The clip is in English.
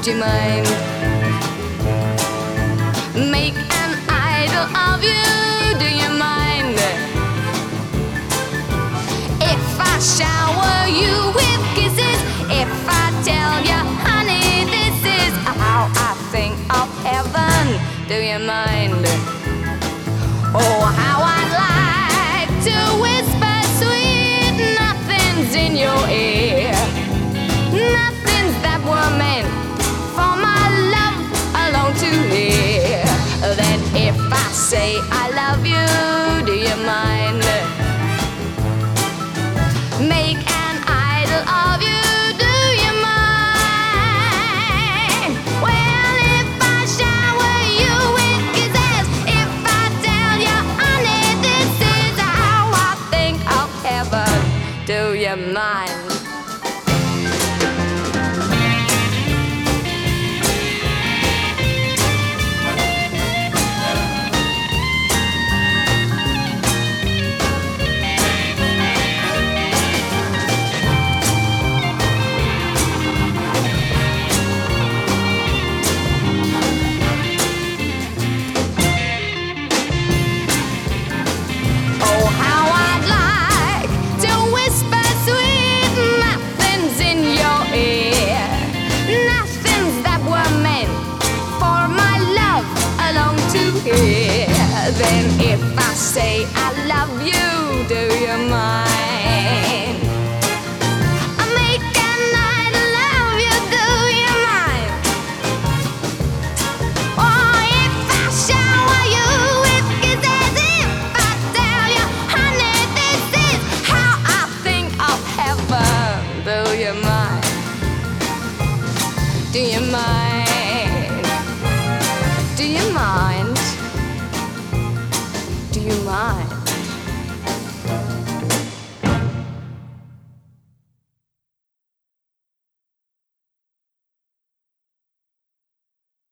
do you mind? Make an idol of you, do you mind? If I shower you with kisses, if I tell you, honey, this is how I think of heaven, do you mind? Oh, how I'd like to whisper sweet nothings in your ear, nothings that were meant for my love alone to hear. Then if I say I love you, do you mind? Make an idol of you, do you mind? Well, if I shower you with kisses, if I tell you, honey, this is how I think of heaven, do you mind? Then if I say I love you, do you mind? I make an idol of you, do you mind? Oh, if I shower you with kisses, if I tell you, honey, this is how I think of heaven, do you mind? Do you mind?